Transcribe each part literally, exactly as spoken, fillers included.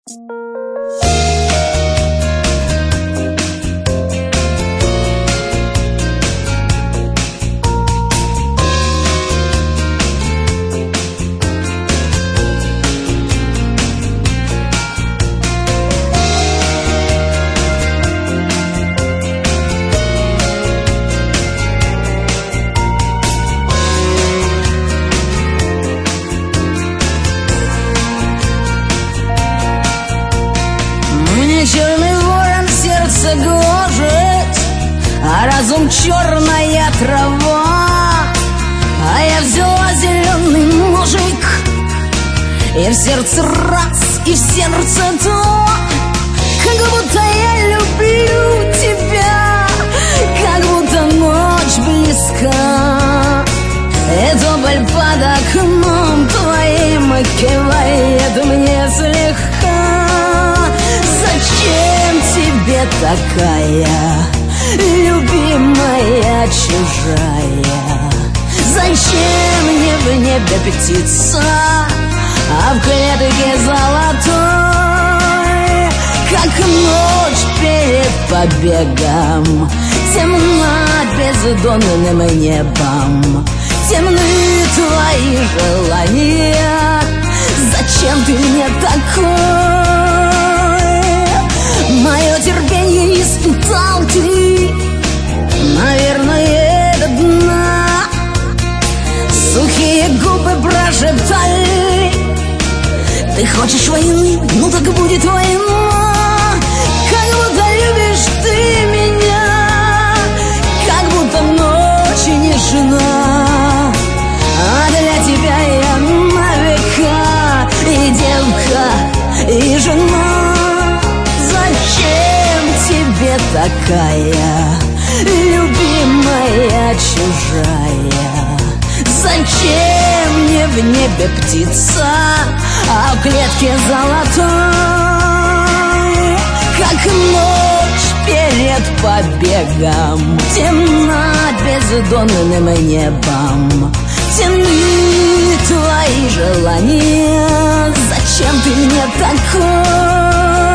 Черный ворон сердце гложет, а разум черная трава. А я взяла зеленый ножик, и в сердце раз, и в сердце то, как будто я люблю тебя, как будто ночь близка. И тополь под окном твоим кивает мне слегка. Зачем тебе такая любимая чужая? Зачем мне в небе птица, а в клетке золотой? Как ночь перед побегом, темна бездонным небом, темны твои желания. Зачем ты мне такой? Мое терпение испытал ты, наверное, до дна. Сухие губы прошептали: ты хочешь войны, ну так будет война. Как будто любишь ты меня, как будто ночь нежна. А для тебя я на века и девка, и жена. Зачем тебе такая любимая чужая? Зачем мне в небе птица, а в клетке золотой? Как ночь перед побегом, темна бездонным небом, темны твои желания. Зачем ты мне такой?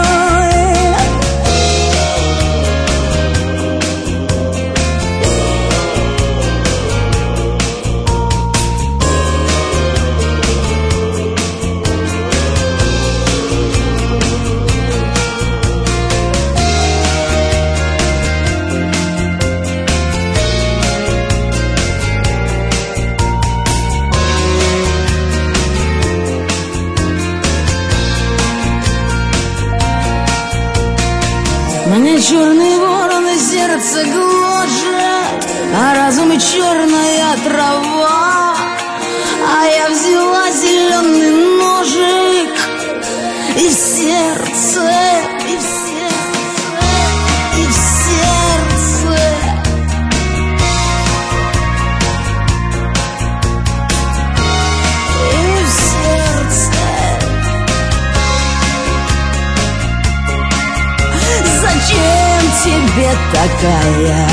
Мне черный ворон и сердце гложет, а разум черная трава. А я взяла зеленый ножик, и в сердце, и в сердце, и в сердце. И в сердце. Зачем тебе такая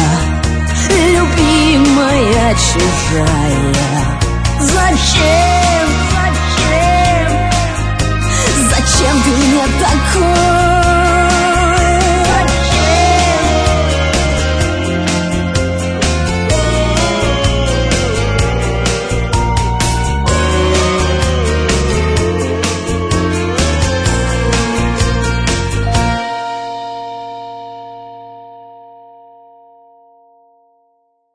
любимая чужая? Зачем, зачем, зачем ты мне такой?